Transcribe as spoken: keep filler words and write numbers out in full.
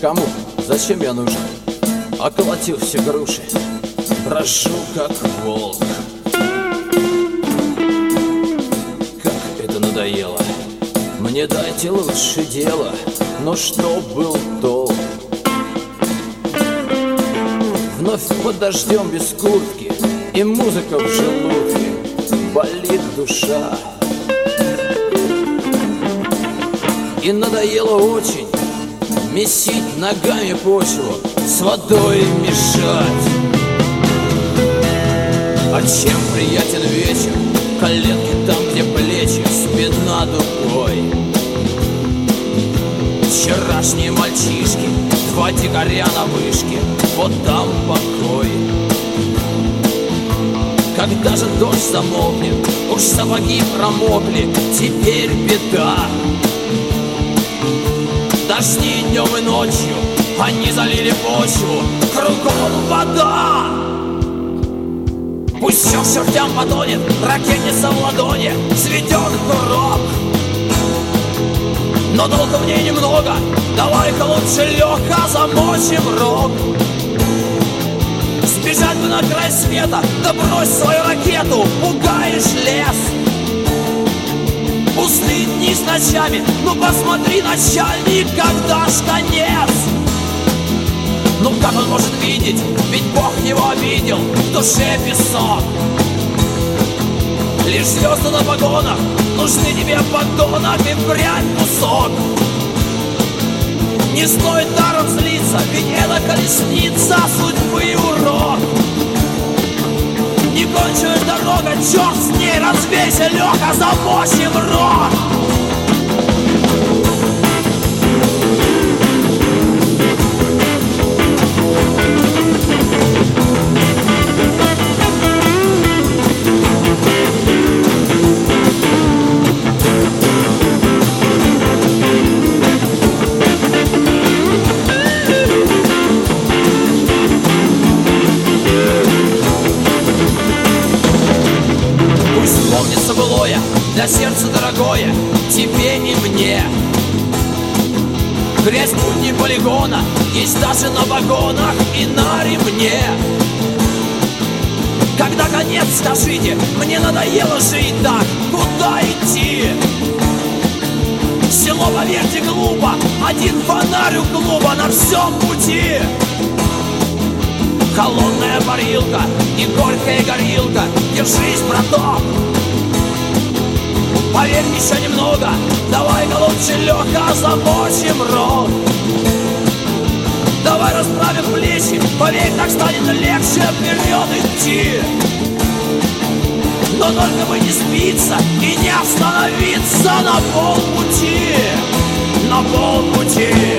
Кому? Зачем я нужен? Околотил все груши, брожу как волк. Как это надоело. Мне дайте лучше дело, но что был толк? Вновь под дождем без куртки, и музыка в желудке, болит душа. И надоело очень месить ногами почву, с водой мешать. А чем приятен вечер? Коленки там, где плечи, спина дугой. Вчерашние мальчишки, два дикаря на вышке, вот там покой. Когда же дождь замолкнет, уж сапоги промокли, теперь беда. Дожди днем и ночью, они залили почву, кругом вода. Пусть все к чертям потонет, ракетница в ладони, цветет курок. Но толку в ней немного, давай-ка лучше легко замочим рог. Сбежать бы на край света, да брось свою ракету, пугаешь лес. Пустые дни с ночами, ну посмотри, начальник, когда ж конец? Ну как он может видеть, ведь Бог его обидел, в душе песок. Лишь звезды на погонах нужны тебе, подонок, и впрямь кусок. Не стоит даром злиться, ведь это колесница судьбы и урок. Неконченная дорога, черт с ней, развейся, Леха, замочим рог. Для сердца дорогое, тебе и мне. Грязь будни полигона есть даже на вагонах и на ремне. Когда конец, скажите, мне надоело жить так, куда идти? Село, поверьте, глупо, один фонарь у клуба на всем пути. Холодная парилка и горькая горилка, держись, браток. Поверь, еще немного, давай-ка лучше легко замочим рог. Давай расправим плечи, поверь, так станет легче вперед идти. Но только бы не сбиться и не остановиться на полпути, на полпути.